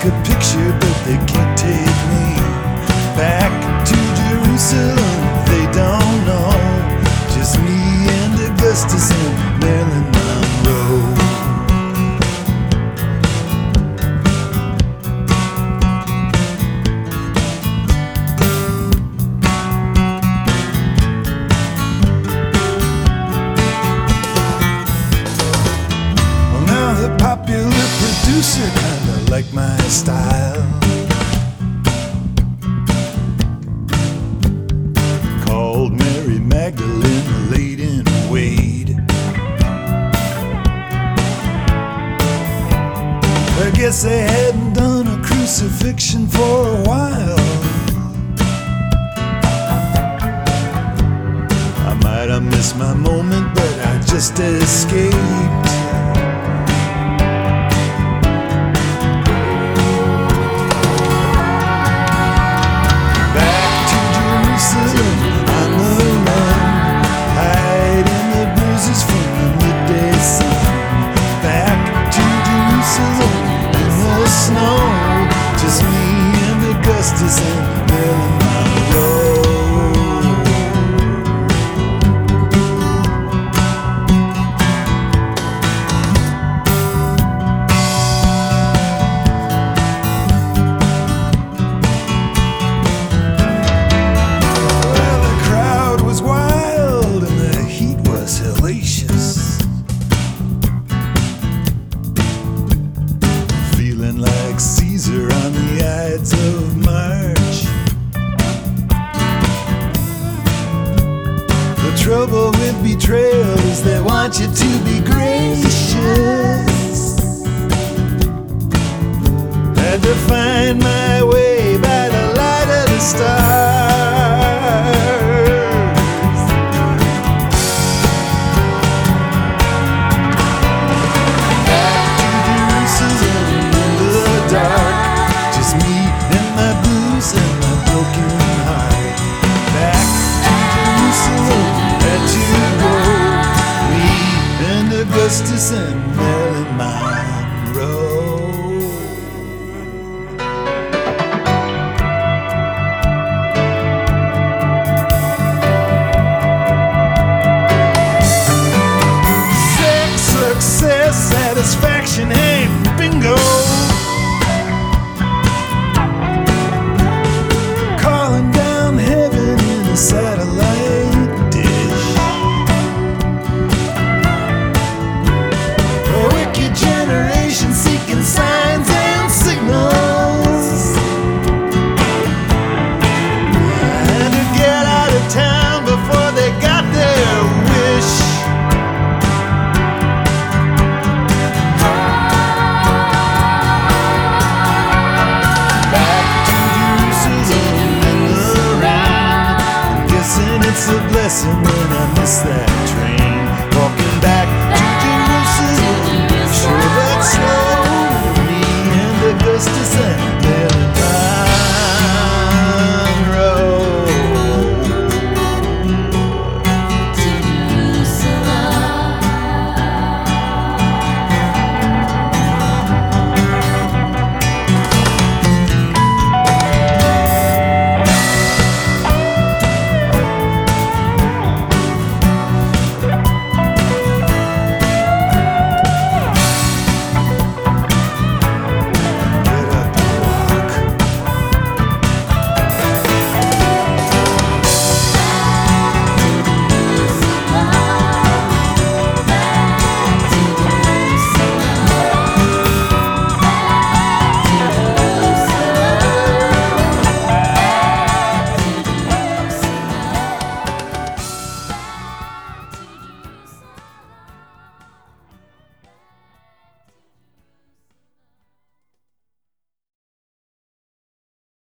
a picture, but they can't take me back to Jerusalem. They don't know, just me and Augustus and Marilyn Monroe. Popular producer kinda like my style. Called Mary Magdalene late in Wade. I guess they hadn't done a crucifixion for a while. I might have missed my moment, but I just escaped. Augustus and Marilyn Monroe. Well, the crowd was wild and the heat was hellacious. Feeling like Caesar on the Ides of March. The trouble with betrayal is they want you to be gracious. Had to find my way by the light of the stars. Back to Jerusalem in the dark. Just me and my blues and my broken heart. Back to Jerusalem, had to go. Me and Augustus and Marilyn Monroe. Sex, success, satisfaction, hey, bingo. Satellite dish. A wicked generation seeking signs and signals. And to get out of town before they got their wish. Back to Jerusalem in the rain. It's a blessing when I miss that